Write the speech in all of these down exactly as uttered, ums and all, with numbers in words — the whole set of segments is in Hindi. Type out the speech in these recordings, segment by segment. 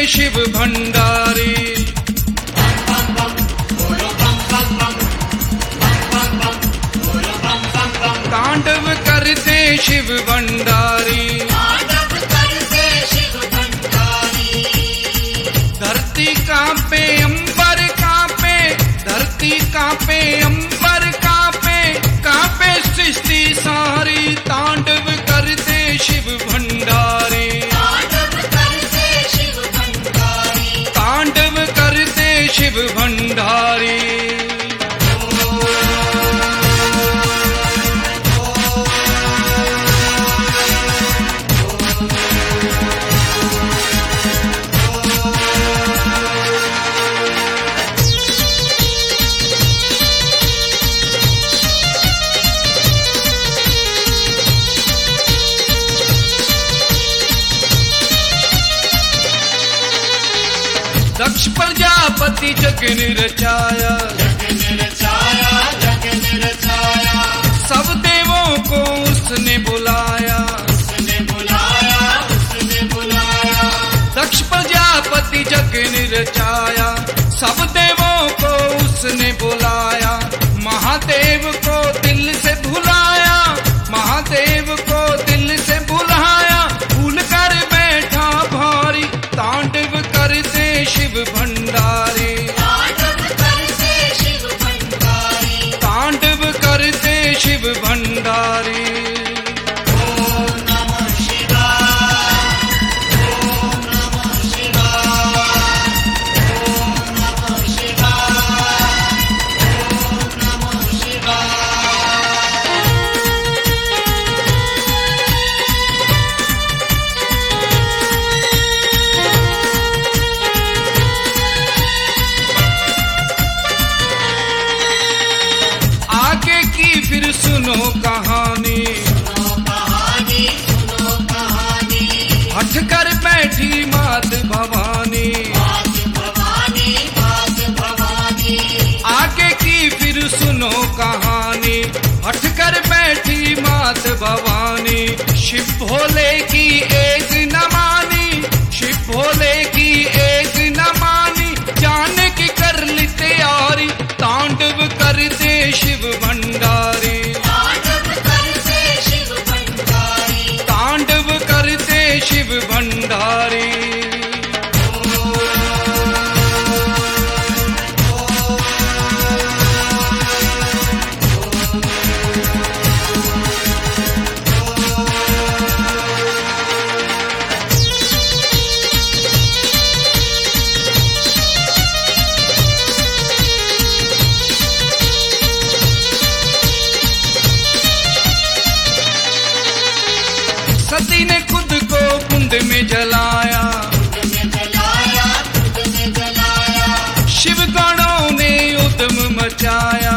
शिव भंडारी। तांडव करते शिव भंडारी। धरती कांपे अंबर कांपे, धरती कांपे अंबर कांपे, कांपे सृष्टि सारी। तांडव करते शिव भंडारी। तांडव करते शिव भंडारी। दक्ष प्रजापति जगन रचाया, सब देवों को उसने बुलाया। दक्ष प्रजापति जगन रचाया, सब देवों को उसने बुलाया। महादेव को दिल से भुलाया, महादेव को दिल से भुलाया। भूल कर बैठा भारी, तांडव करते शिव भंडारी। तांडव करते शिव भंडारी। फिर सुनो कहानी, हट कर बैठी मात भवानी। आगे की फिर सुनो कहानी, हट कर बैठी मात भवानी। शिव भोले की एक न मानी, शिव भोले की एक न मानी। जाने की कर ली तैयारी, तांडव करते शिव भंडारी। तांडव करते शिव भंडारी। सती ने खुद को कुंड में जलाया, शिव गणों ने उद्यम मचाया।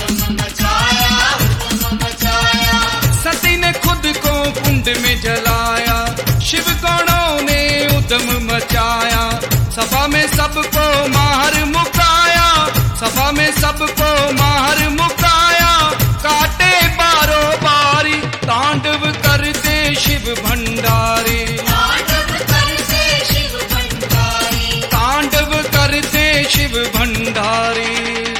सती ने खुद को कुंड में जलाया, शिव गणों ने उद्यम मचाया। सभा में सबको मार मुकाया, सभा में सबको मार मुकाया। काटे बारो बारी, तांडव करते शिव भंडारी। तांडव करते शिव भंडारी।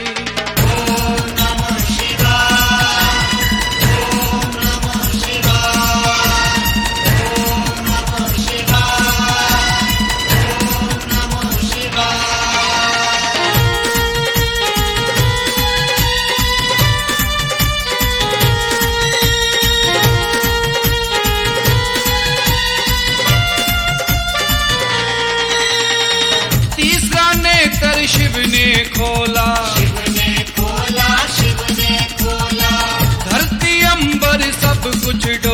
शिव ने खोला, शिव ने खोला, शिव ने खोला। धरती अंबर सब कुछ